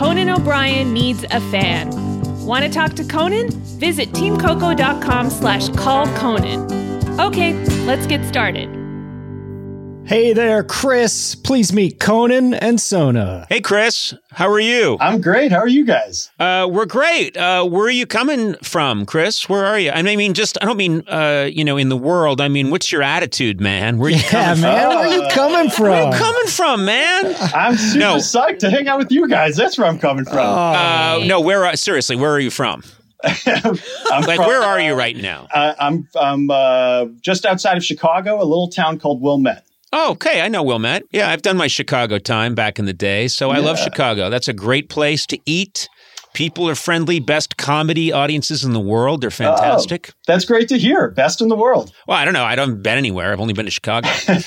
Conan O'Brien Needs a Fan. Want to talk to Conan? Visit teamcoco.com/callconan. Okay, let's get started. Hey there, Chris. Please meet Conan and Sona. Hey, Chris. How are you? I'm great. How are you guys? We're great. Where are you coming from, Chris? Where are you? I mean, I don't mean, in the world. I mean, what's your attitude, man? Where are you coming from? Where are you coming from? Where are you coming from, man? I'm super psyched to hang out with you guys. That's where I'm coming from. No, seriously, where are you from? Where are you right now? I'm just outside of Chicago, a little town called Wilmette. Oh, okay. I know Wilmette. Yeah, I've done my Chicago time back in the day, so I love Chicago. That's a great place to eat. People are friendly. Best comedy audiences in the world. They're fantastic. Oh, that's great to hear. Best in the world. Well, I don't know. I haven't been anywhere. I've only been to Chicago.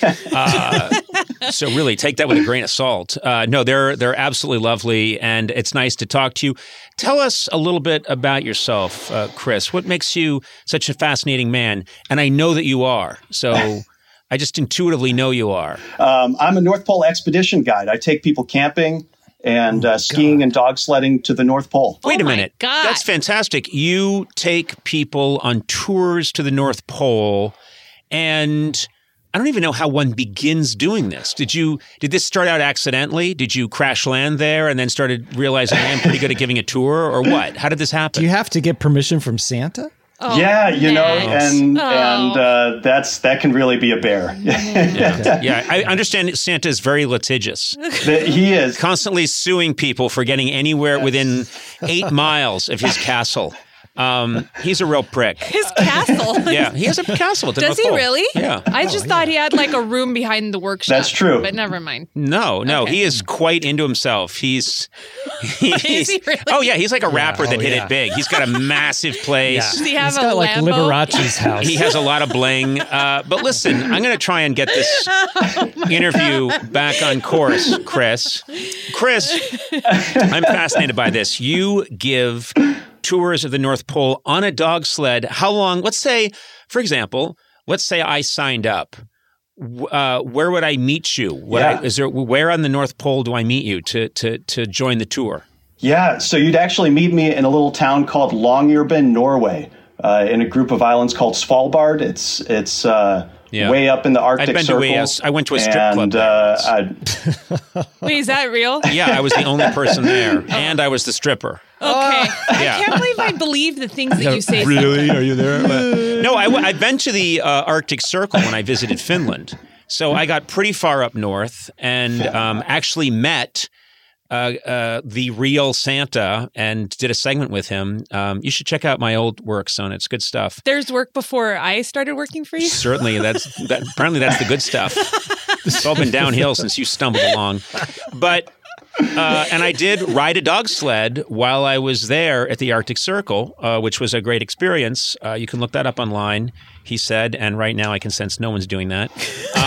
So really, take that with a grain of salt. No, they're absolutely lovely, and it's nice to talk to you. Tell us a little bit about yourself, Chris. What makes you such a fascinating man? And I know that you are. So I just intuitively know you are. I'm a North Pole expedition guide. I take people camping and skiing and dog sledding to the North Pole. Wait a minute. God. That's fantastic. You take people on tours to the North Pole, and I don't even know how one begins doing this. Did this start out accidentally? Did you crash land there and then started realizing I'm pretty good at giving a tour, or what? How did this happen? Do you have to get permission from Santa? Oh, yeah, that can really be a bear. Yeah, I understand Santa is very litigious. He is. Constantly suing people for getting anywhere within 8 miles of his castle. He's a real prick. His castle? Yeah, he has a castle at the Does North he Pole. really? Yeah. I just thought he had like a room behind the workshop. That's true. But never mind. No, Okay. he is quite into himself. He's Is he really? Oh yeah, he's like a rapper that hit it big. He's got a massive place. Does he have He's got a like Lambo? Liberace's house. He has a lot of bling. But listen, I'm going to try and get this interview back on course, Chris. Chris, I'm fascinated by this. You give tours of the North Pole on a dog sled. How long? Let's say, for example, I signed up. Where would I meet you? Where on the North Pole do I meet you to join the tour? Yeah, so you'd actually meet me in a little town called Longyearbyen, Norway, in a group of islands called Svalbard. It's way up in the Arctic Circle. I went to a strip club there. Wait, is that real? Yeah, I was the only person there, and I was the stripper. Okay. I can't believe I believe the things that you say. Really? Are you there? No, I've been to the Arctic Circle when I visited Finland. So I got pretty far up north and actually met the real Santa and did a segment with him. You should check out my old work, Sona. It's good stuff. There's work before I started working for you? Certainly. Apparently that's the good stuff. It's all been downhill since you stumbled along. But and I did ride a dog sled while I was there at the Arctic Circle, which was a great experience. You can look that up online, he said, and right now I can sense no one's doing that.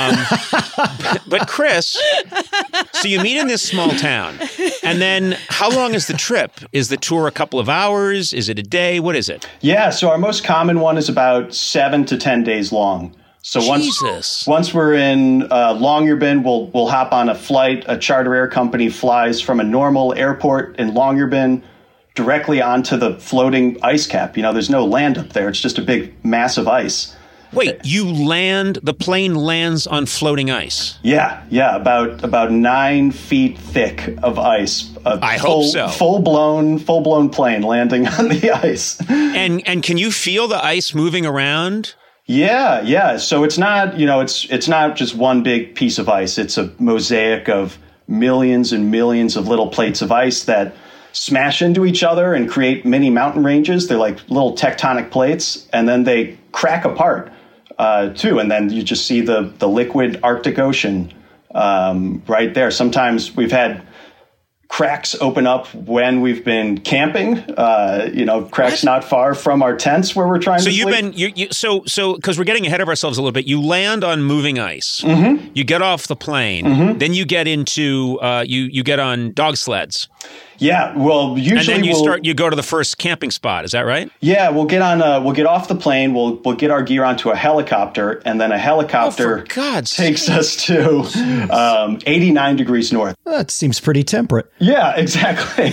But Chris, so you meet in this small town, and then how long is the trip? Is the tour a couple of hours? Is it a day? What is it? Yeah, so our most common one is about 7 to 10 days long. So once we're in Longyearbyen, we'll hop on a flight. A charter air company flies from a normal airport in Longyearbyen directly onto the floating ice cap. There's no land up there. It's just a big mass of ice. Wait, the plane lands on floating ice? Yeah, about 9 feet thick of ice. I hope so. Full blown plane landing on the ice. And can you feel the ice moving around? Yeah. So it's not, it's not just one big piece of ice. It's a mosaic of millions and millions of little plates of ice that smash into each other and create mini mountain ranges. They're like little tectonic plates, and then they crack apart too. And then you just see the liquid Arctic Ocean right there. Sometimes we've had cracks open up when we've been camping, cracks not far from our tents where we're trying to sleep. So because we're getting ahead of ourselves a little bit, you land on moving ice, you get off the plane, then you get into, you get on dog sleds. Yeah, well, usually and then you go to the first camping spot. Is that right? Yeah, we'll get off the plane. We'll get our gear onto a helicopter, and then a helicopter takes us to 89 degrees north. That seems pretty temperate. Yeah, exactly.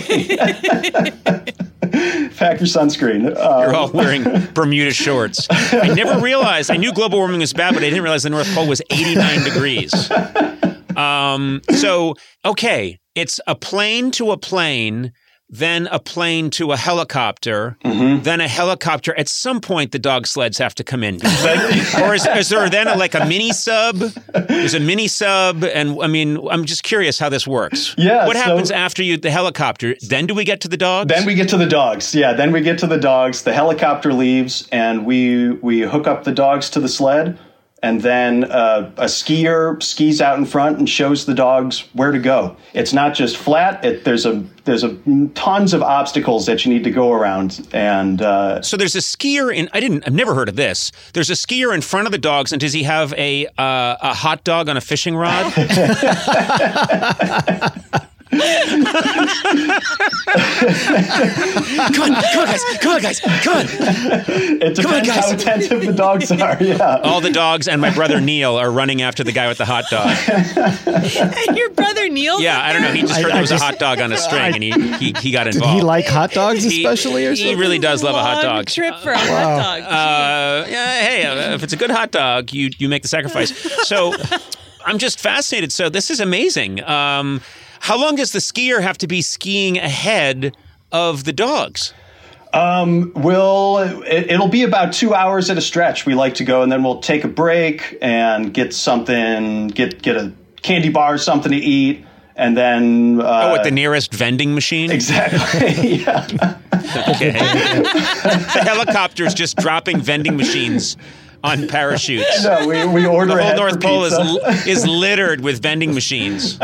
Pack your sunscreen. You're all wearing Bermuda shorts. I never realized. I knew global warming was bad, but I didn't realize the North Pole was 89 degrees. So, okay, it's a plane to a plane, then a plane to a helicopter, then a helicopter. At some point, the dog sleds have to come in. Or is there then a mini sub? There's a mini sub, and I mean, I'm just curious how this works. Yeah. What happens after the helicopter? Then do we get to the dogs? Then we get to the dogs. Yeah, then we get to the dogs. The helicopter leaves, and we hook up the dogs to the sled. And then a skier skis out in front and shows the dogs where to go. It's not just flat. There's tons of obstacles that you need to go around. And so there's a skier in. I've never heard of this. There's a skier in front of the dogs, and does he have a hot dog on a fishing rod? Come on, guys. It depends how attentive the dogs are, yeah. All the dogs and my brother Neil are running after the guy with the hot dog. And your brother Neil? Yeah, I don't know. He just heard there was a hot dog on a string, and he got involved. Did he like hot dogs especially, or something? He really does love a hot dog. Trip for a hot dog. If it's a good hot dog, you make the sacrifice. So I'm just fascinated. So this is amazing. How long does the skier have to be skiing ahead of the dogs? It'll be about 2 hours at a stretch. We like to go, and then we'll take a break and get something, get a candy bar or something to eat, and then at the nearest vending machine. Exactly. Yeah. Okay. The helicopter's just dropping vending machines on parachutes. No, we order the whole ahead North for Pole pizza. is littered with vending machines.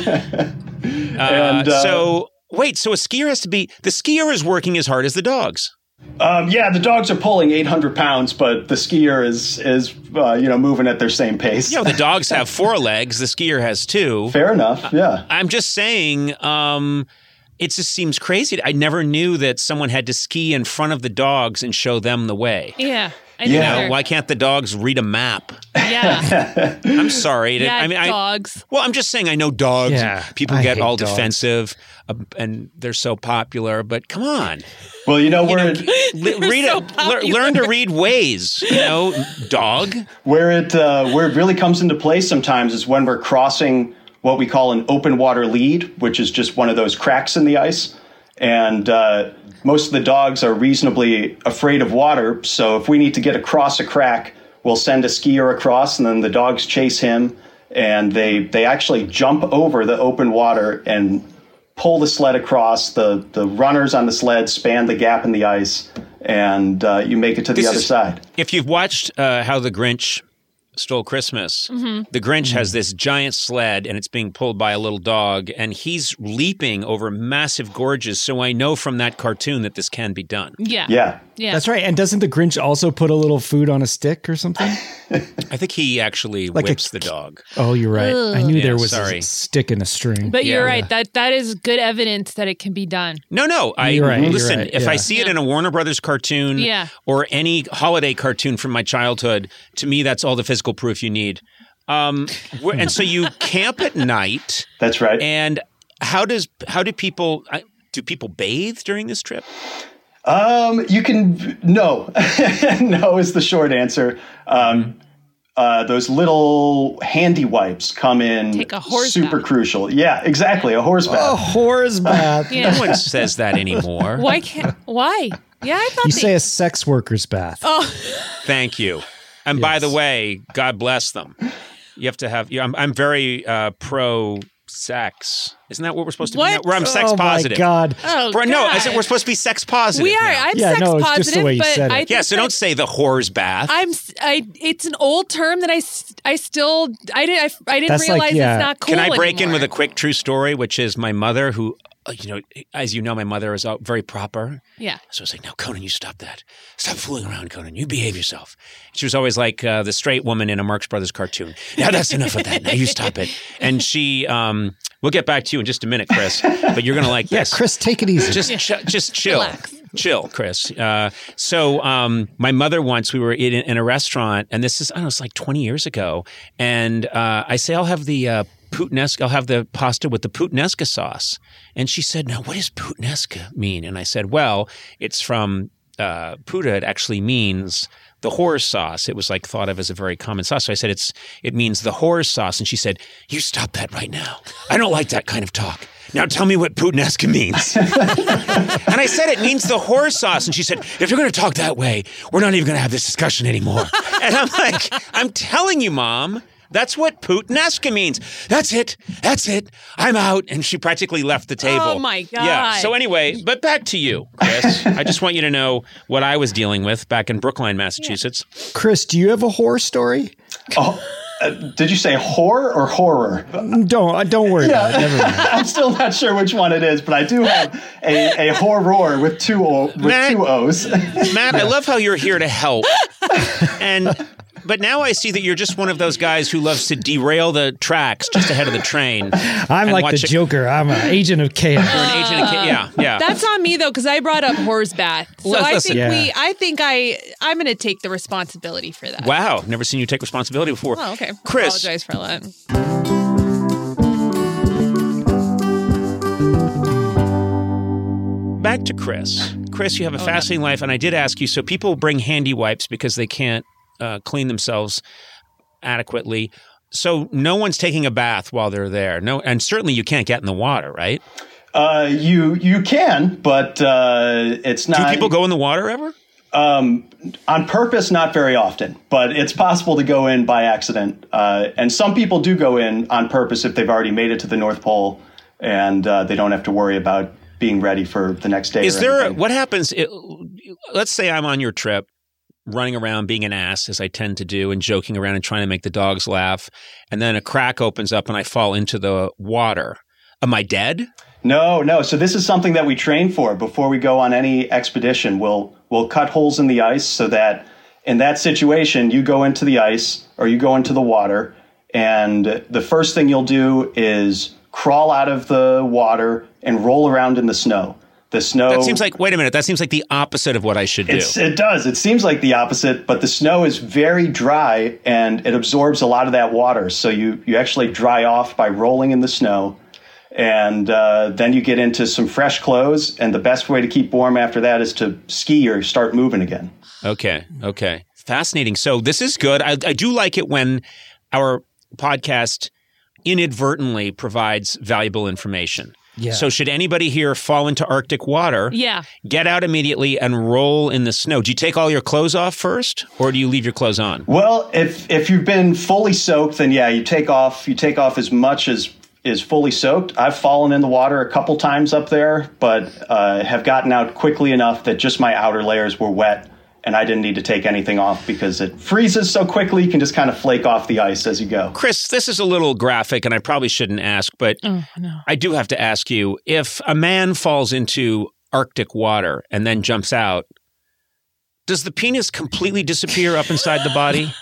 So a skier has to be. The skier is working as hard as the dogs. The dogs are pulling 800 pounds, but the skier is moving at their same pace. The dogs have 4 legs. The skier has 2. Fair enough. Yeah. I'm just saying. It just seems crazy. I never knew that someone had to ski in front of the dogs and show them the way. Yeah. Why can't the dogs read a map? Yeah. I'm sorry. Dogs. I'm just saying I know dogs. Yeah, People I get hate all dogs. defensive, and they're so popular. But come on. Well, learn to read ways. Dog. Where it really comes into play sometimes is when we're crossing what we call an open water lead, which is just one of those cracks in the ice. And most of the dogs are reasonably afraid of water. So if we need to get across a crack, we'll send a skier across, and then the dogs chase him. And they actually jump over the open water and pull the sled across. The runners on the sled span the gap in the ice, and you make it to the other side. If you've watched How the Grinch Stole Christmas, the Grinch has this giant sled, and it's being pulled by a little dog, and he's leaping over massive gorges. So I know from that cartoon that this can be done. Yeah. That's right. And doesn't the Grinch also put a little food on a stick or something? I think he actually whips the dog. Oh, you're right. Ugh. I knew there was sorry. a stick in a string. But you're right. That is good evidence that it can be done. No. You're right, Listen, you're right, if yeah. I see it in a Warner Brothers cartoon or any holiday cartoon from my childhood, to me, that's all the physical proof you need. And so you camp at night. That's right. And how do people bathe during this trip? You can no is the short answer. Those little handy wipes come in. Take a horse super bath. Crucial. Yeah, exactly. A horse bath. A horse bath. Yeah. No one says that anymore. Why? Yeah, I thought You say a sex worker's bath. Oh, Thank you. And by the way, God bless them. You have to have. I'm very pro sex. Isn't that what we're supposed to What? be? I'm sex Oh, positive. my God. oh No, God. I said we're supposed to be sex positive. We are. now. I'm Yeah, sex no, it's positive, just the way you but said it. I Yeah, think so don't say the whore's bath. it's an old term that I didn't That's realize like, yeah. it's not cool Can I break in anymore. with a quick true story, which is my mother, who, as you know, my mother is very proper. Yeah. So I was like, no, Conan, you stop that. Stop fooling around, Conan. You behave yourself. She was always like the straight woman in a Marx Brothers cartoon. Now that's enough of that. Now you stop it. And she We'll get back to you in just a minute, Chris. But you're going to like this. Chris, take it easy. Just chill. Relax. Chill, Chris. So my mother once, we were in a restaurant, and this is, I don't know, it's like 20 years ago. And I say, I'll have the puttanesca, I'll have the pasta with the puttanesca sauce. And she said, now, what does puttanesca mean? And I said, well, it's from putta. It actually means the horse sauce. It was like thought of as a very common sauce. So I said, it means the horse sauce. And she said, you stop that right now. I don't like that kind of talk. Now tell me what puttanesca means. And I said, it means the horse sauce. And she said, if you're going to talk that way, we're not even going to have this discussion anymore. And I'm like, I'm telling you, Mom, that's what puttanesca means. That's it. I'm out. And she practically left the table. Oh, my God. Yeah. So anyway, but back to you, Chris. I just want you to know what I was dealing with back in Brookline, Massachusetts. Chris, do you have a horror story? Oh, did you say horror or horror? Don't worry about it. Never mind. I'm still not sure which one it is, but I do have a horror with two O's. Matt, I love how you're here to help. But now I see that you're just one of those guys who loves to derail the tracks just ahead of the train. I'm like the Joker. I'm an agent of chaos. You're an agent of chaos. Yeah. That's on me though, because I brought up Horsbath. So Listen. I think I'm going to take the responsibility for that. Wow, never seen you take responsibility before. Oh, okay. Chris. Apologize for that. Back to Chris. Chris, you have a fascinating life, and I did ask you, so people bring handy wipes because they can't clean themselves adequately. So no one's taking a bath while they're there. No, and certainly you can't get in the water, right? You can, but it's not. Do people go in the water ever? On purpose, not very often, but it's possible to go in by accident. And some people do go in on purpose if they've already made it to the North Pole and they don't have to worry about being ready for the next day. What happens? Let's say I'm on your trip, running around being an ass, as I tend to do, and joking around and trying to make the dogs laugh. And then a crack opens up and I fall into the water. Am I dead? No. So this is something that we train for before we go on any expedition. We'll cut holes in the ice so that in that situation, you go into the ice or you go into the water. And the first thing you'll do is crawl out of the water and roll around in the snow. The snow. That seems like, wait a minute, that seems like the opposite of what I should do. It does. It seems like the opposite, but the snow is very dry and it absorbs a lot of that water. So you actually dry off by rolling in the snow. And then you get into some fresh clothes. And the best way to keep warm after that is to ski or start moving again. Okay. Fascinating. So this is good. I do like it when our podcast inadvertently provides valuable information. Yeah. So should anybody here fall into Arctic water, get out immediately and roll in the snow. Do you take all your clothes off first, or do you leave your clothes on? Well, if you've been fully soaked, then you take off as much as is fully soaked. I've fallen in the water a couple times up there, but have gotten out quickly enough that just my outer layers were wet. And I didn't need to take anything off because it freezes so quickly, you can just kind of flake off the ice as you go. Chris, this is a little graphic, and I probably shouldn't ask, but I do have to ask you, if a man falls into Arctic water and then jumps out, does the penis completely disappear up inside the body?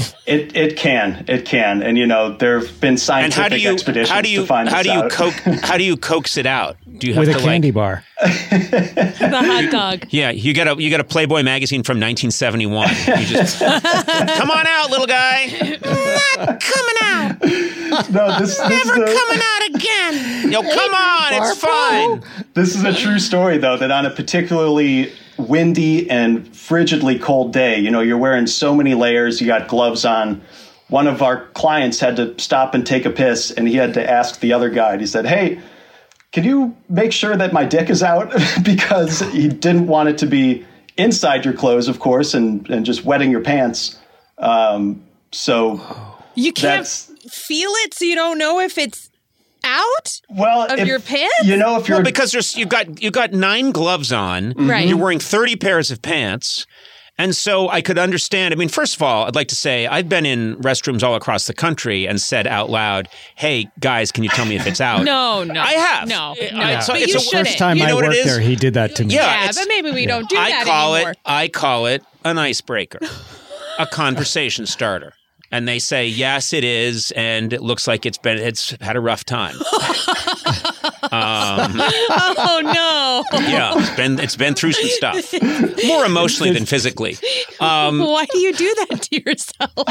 It can. And, there have been scientific expeditions to find this out. How do you coax it out? Do you have with a candy bar? The hot dog. Yeah, you got a Playboy magazine from 1971. You just come on out, little guy. Not coming out. No, this never coming out again. No, come on, it's fine. This is a true story, though, that on a particularly windy and frigidly cold day, you're wearing so many layers, you got gloves on. One of our clients had to stop and take a piss, and he had to ask the other guy. He said, "Hey, can you make sure that my dick is out?" Because he didn't want it to be inside your clothes, of course, and just wetting your pants. So you can't feel it, so you don't know if it's out of your pants? If you're because you've got 9 gloves on, right? You're wearing 30 pairs of pants. And so I could understand. I mean, first of all, I'd like to say I've been in restrooms all across the country and said out loud, "Hey, guys, can you tell me if it's out?" No. I have. No. So but it's you the shouldn't. First time I worked there, he did that to me. Yeah, but maybe we don't do that anymore. I call it an icebreaker, a conversation starter. And they say, yes, it is, and it looks like it's had a rough time. Oh no! Yeah, it's been through some stuff, more emotionally than physically. Why do you do that to yourself?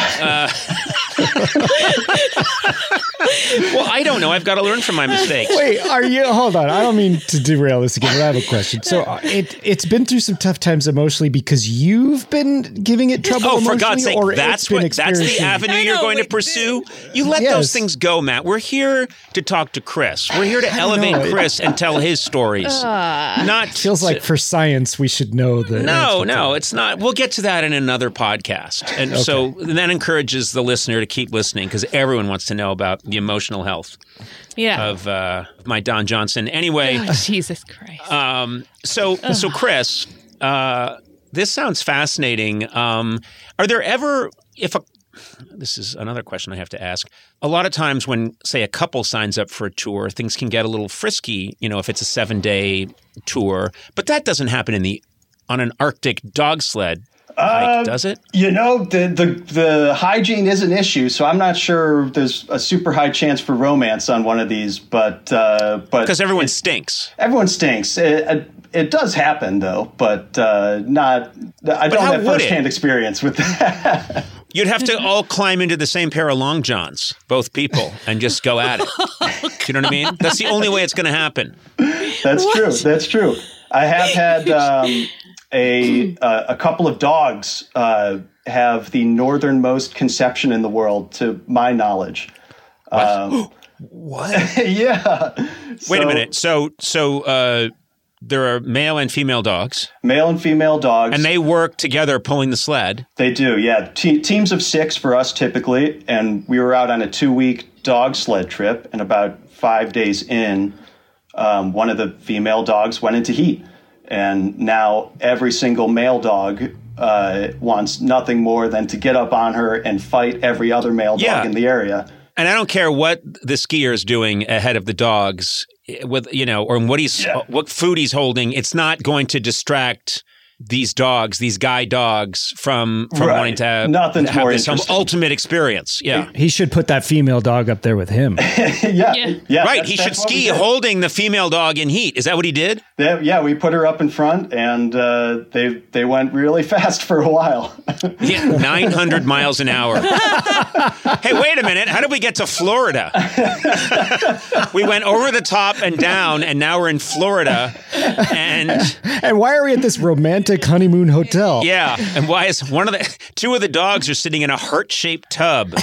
Well, I don't know. I've got to learn from my mistakes. Wait, hold on. I don't mean to derail this again, but I have a question. So it's been through some tough times emotionally because you've been giving it trouble emotionally? For God's sake, or that's the avenue you're going to pursue? You let those things go, Matt. We're here to talk to Chris. We're here to elevate Chris and tell his stories. Not feels like for science we should know the No, it's not. We'll get to that in another podcast. And so that encourages the listener to keep listening because everyone wants to know about the emotional health of my Don Johnson. Anyway. Oh, Jesus Christ. So Chris, this sounds fascinating. Are there ever, this is another question I have to ask. A lot of times when, say, a couple signs up for a tour, things can get a little frisky, if it's a 7-day tour. But that doesn't happen on an Arctic dog sled hike, does it? The hygiene is an issue, so I'm not sure there's a super high chance for romance on one of these. But because everyone stinks. Everyone stinks. It does happen, though, but not. I don't have firsthand experience with that. You'd have to all climb into the same pair of long johns, both people, and just go at it. You know what I mean? That's the only way it's going to happen. That's true. I have had a couple of dogs have the northernmost conception in the world, to my knowledge. What? Yeah. Wait a minute. So there are male and female dogs. Male and female dogs. And they work together pulling the sled. They do, yeah. Teams of 6 for us typically. And we were out on a 2-week dog sled trip. And about 5 days in, one of the female dogs went into heat. And now every single male dog wants nothing more than to get up on her and fight every other male dog in the area. And I don't care what the skier is doing ahead of the dogs, with or what food he's holding. It's not going to distract these guy dogs from wanting to have this ultimate experience. Yeah, he should put that female dog up there with him. Yeah. Right. He should ski holding the female dog in heat. Is that what he did? Yeah, we put her up in front, and they went really fast for a while. 900 miles an hour. Hey, wait a minute. How did we get to Florida? We went over the top and down, and now we're in Florida. And why are we at this romantic honeymoon hotel? Yeah, and why is two of the dogs are sitting in a heart-shaped tub,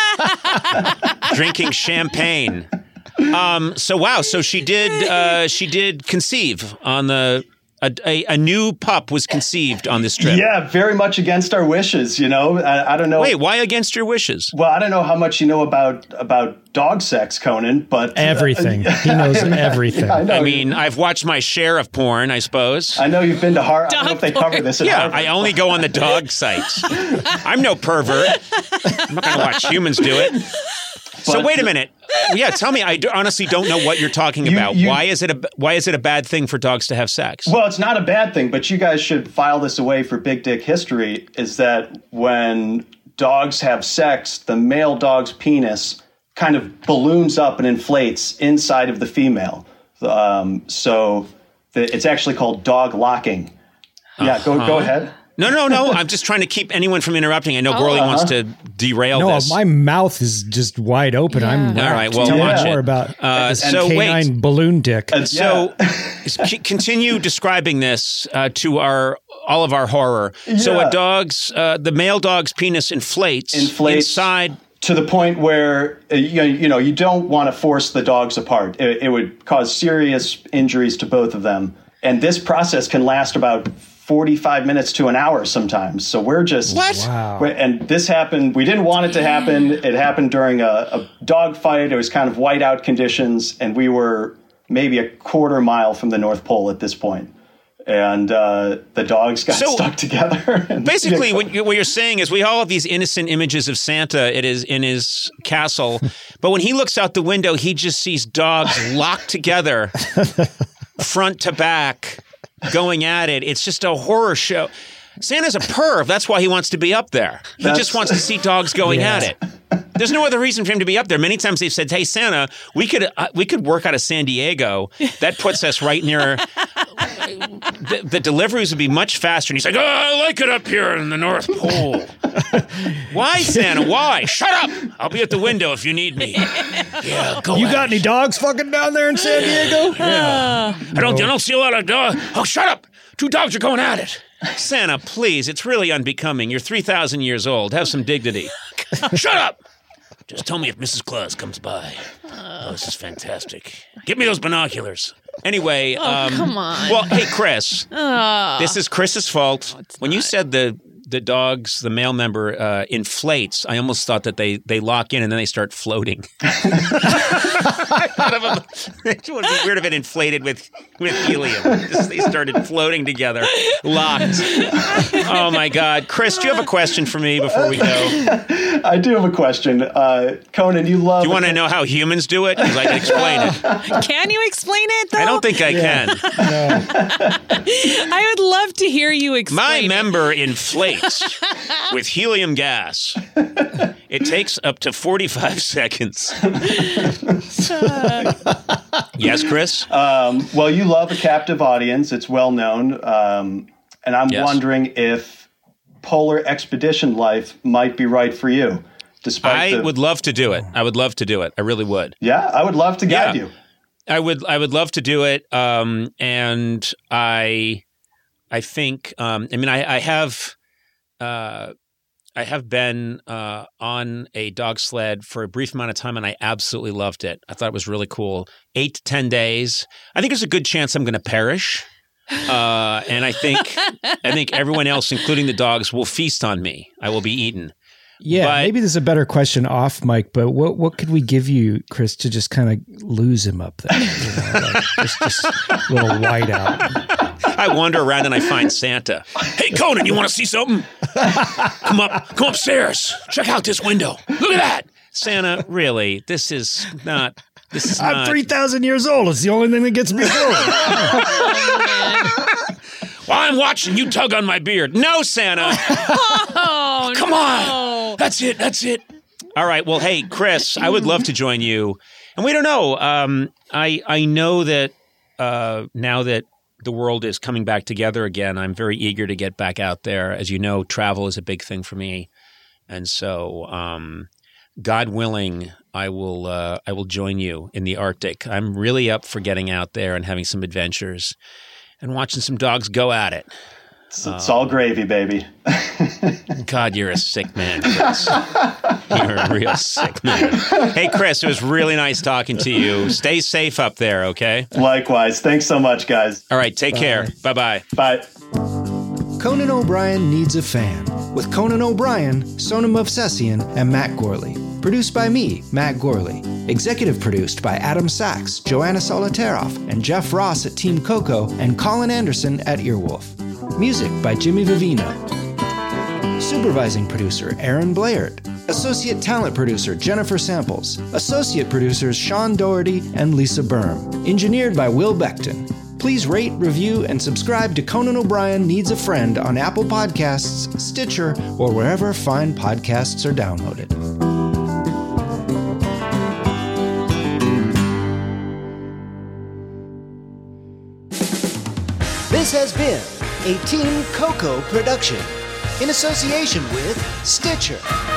drinking champagne. So she did conceive on a new pup was conceived on this trip. Yeah, very much against our wishes, I don't know. Wait, why against your wishes? Well, I don't know how much you know about dog sex, Conan, but everything. He knows everything. Yeah, I mean, I've watched my share of porn, I suppose. I know you've been to Harvard. I don't know if they cover this at Harvard. I only go on the dog sites. I'm no pervert. I'm not going to watch humans do it. So wait a minute. Yeah, tell me. I honestly don't know what you're talking about. Why is it a bad thing for dogs to have sex? Well, it's not a bad thing, but you guys should file this away for Big Dick history. Is that when dogs have sex, the male dog's penis kind of balloons up and inflates inside of the female. So it's actually called dog locking. Yeah, go ahead. No. I'm just trying to keep anyone from interrupting. I know Gorley wants to derail this. No, my mouth is just wide open. Yeah. I'm all right. Well, tell me more about this canine balloon dick. Continue describing this to all of our horror. Yeah. So the male dog's penis inflates inside. To the point where you don't want to force the dogs apart. It would cause serious injuries to both of them. And this process can last about 45 minutes to an hour sometimes. So we're just... What? Wow. And this happened... We didn't want it to happen. It happened during a dog fight. It was kind of whiteout conditions. And we were maybe a quarter mile from the North Pole at this point. And the dogs got stuck together. Basically, what you're saying is we all have these innocent images of Santa in his castle. But when he looks out the window, he just sees dogs locked together, front to back, going at it. It's just a horror show. Santa's a perv. That's why he wants to be up there. He just wants to see dogs going at it. There's no other reason for him to be up there. Many times they've said, "Hey, Santa, we could work out of San Diego. That puts us right near." The deliveries would be much faster. And he's like, "Oh, I like it up here in the North Pole." Why, Santa? Why? Shut up! I'll be at the window if you need me. Yeah, go. You got any dogs fucking down there in San Diego? Yeah. I don't see a lot of dogs. Oh, shut up! 2 dogs are going at it. Santa, please. It's really unbecoming. You're 3,000 years old. Have some dignity. Shut up! Just tell me if Mrs. Claus comes by. Oh, this is fantastic. Give me those binoculars. Anyway, come on. Well, hey, Chris. This is Chris's fault. When you said the dogs, the male member inflates, I almost thought that they lock in and then they start floating. It would be weird if it inflated with helium. They started floating together, locked. Oh, my God. Chris, do you have a question for me before we go? I do have a question. Conan, you love... Do you want to know how humans do it? Because I can explain it. Can you explain it, though? I don't think I can. No. I would love to hear you explain My member inflates with helium gas. It takes up to 45 seconds. Yes, Chris? Well, you love a captive audience. It's well known. And I'm wondering if polar expedition life might be right for you. I would love to do it. I would love to do it. I really would. Yeah, I would love to guide you. I would love to do it. And I think, I have been on a dog sled for a brief amount of time, and I absolutely loved it. I thought it was really cool. 8 to 10 days. I think there's a good chance I'm going to perish. And I think everyone else, including the dogs, will feast on me. I will be eaten. Yeah, maybe there's a better question off mic, but what could we give you, Chris, to just kind of lose him up there? Just a little white out. I wander around and I find Santa. Hey, Conan, you want to see something? Come upstairs. Check out this window. Look at that. Santa, really, this is not. I'm 3,000 years old. It's the only thing that gets me going. While I'm watching you tug on my beard. No, Santa. Come on. That's it. All right. Well, hey, Chris, I would love to join you. And we don't know. I know that now that the world is coming back together again, I'm very eager to get back out there. As you know, travel is a big thing for me. And so, God willing, I will join you in the Arctic. I'm really up for getting out there and having some adventures and watching some dogs go at it. It's all gravy, baby. God, you're a sick man, Chris. You're a real sick man. Hey, Chris, it was really nice talking to you. Stay safe up there, okay? Likewise. Thanks so much, guys. All right, take care. Bye-bye. Bye. Conan O'Brien Needs a Fan, with Conan O'Brien, Sonam Movsesian, and Matt Gorley. Produced by me, Matt Gorley. Executive produced by Adam Sachs, Joanna Solitaroff, and Jeff Ross at Team Coco, and Colin Anderson at Earwolf. Music by Jimmy Vivino. Supervising producer, Aaron Blaird. Associate talent producer, Jennifer Samples. Associate producers, Sean Doherty and Lisa Berm. Engineered by Will Beckton. Please rate, review, and subscribe to Conan O'Brien Needs a Friend on Apple Podcasts, Stitcher, or wherever fine podcasts are downloaded. This has been a Team Coco production in association with Stitcher.